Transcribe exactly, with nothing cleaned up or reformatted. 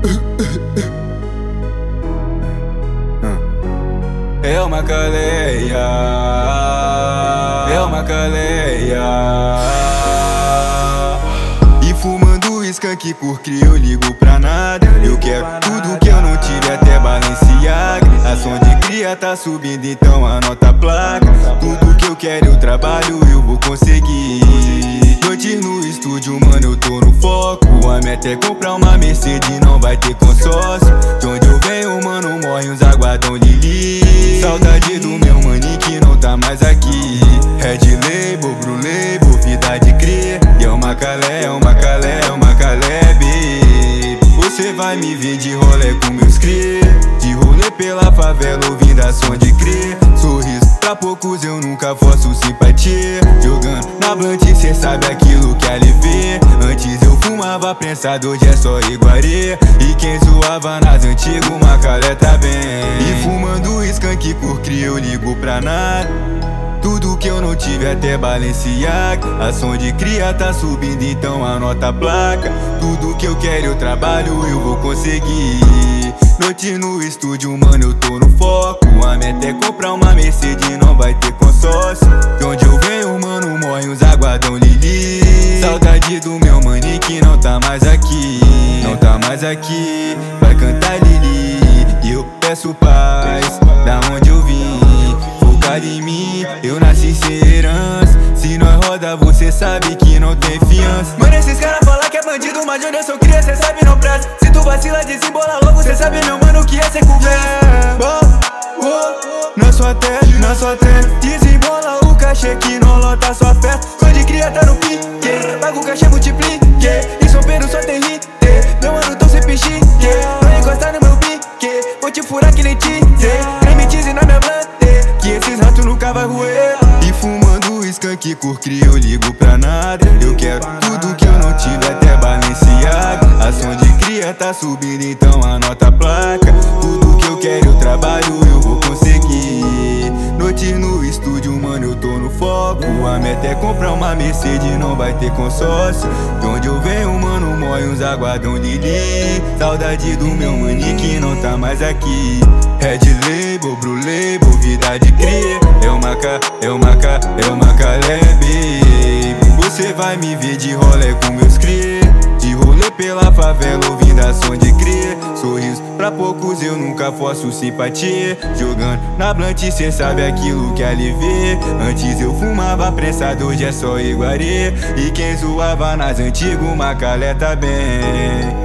É uma caleia, é uma caleia. E fumando skunk por cria eu ligo pra nada. Eu quero tudo que eu não tive, até Balenciaga. A som de cria tá subindo, então anota a placa. Tudo que eu quero eu trabalho, eu vou conseguir. Noite no estúdio, mano, eu tô no foco. A meta é comprar uma Mercedes, não vai ter consórcio. De onde eu venho, mano, morre uns aguardam Lili. Saudade do meu maninho que não tá mais aqui. Red Label, Blue Label, vida de cria. E é uma calé, é uma calé, é uma calé, baby. Você vai me ver de rolê com meus cria. De rolê pela favela, ouvindo a som de cria. Sorriso pra poucos, eu nunca forço simpatia. Jogando na blunt, cê sabe aquilo que ali vê. Antes eu fumava prensado, hoje é só iguaria. E quem zoava nas antigas, uma calé tá bem. E fumando skunk por cria, eu ligo pra nada. Tudo que eu não tive, até Balenciaga. A som de cria tá subindo, então anota a placa. Tudo que eu quero eu trabalho, eu vou conseguir. Noite no estúdio, mano, eu tô no foco. A meta é comprar uma Mercedes, não vai ter consórcio. De onde eu venho, mano, morre uns aguardam Lili. Saudade do meu maninho que não tá mais aqui. Não tá mais aqui, vai cantar Lili. E eu peço paz, da onde eu vim. Focado em mim, eu nasci sem herança. Se nós roda, você sabe que não tem fiança. Mano, esses caras falam que é bandido, mas de onde eu sou cria, cê sabe não presta. Se tu vacila, desembola logo, cê sabe meu mano que é sem conversa. Na sua terra, na sua terra, desembola o cachê que não lota sua festa. Sou de cria, tá no pique, paga o cachê, multiplique. Em São Pedro só tem hit, meu mano tô sem pichique. Não encosta no meu pique, vou te furar que nem ti. Creme tease na minha blante, que esses ratos nunca vai roer. E fumando skunk por cria, eu ligo pra nada. Eu quero tudo que eu não tive, até Balenciaga. A som de cria tá subindo, então anota a placa. Tudo que eu quero eu trabalho, eu vou conseguir. Noite no estúdio, mano, eu tô no foco. A meta é comprar uma Mercedes, não vai ter consórcio. De onde eu venho, mano, morre uns aguardam Lili. Saudade do meu maninho que não tá mais aqui. Red Label, Blue Label, vida de cria. É uma ca, é uma ca, é uma calé, baby. Você vai me ver de rolê com meus cria. De rolê pela favela, ouvindo a som de cria. Sorriso pra poucos, eu nunca forço simpatia. Jogando na blunt, cê sabe aquilo que ali vê. Antes eu fumava prensado, hoje é só iguaria. E quem zoava nas antigas, uma calé tá bem.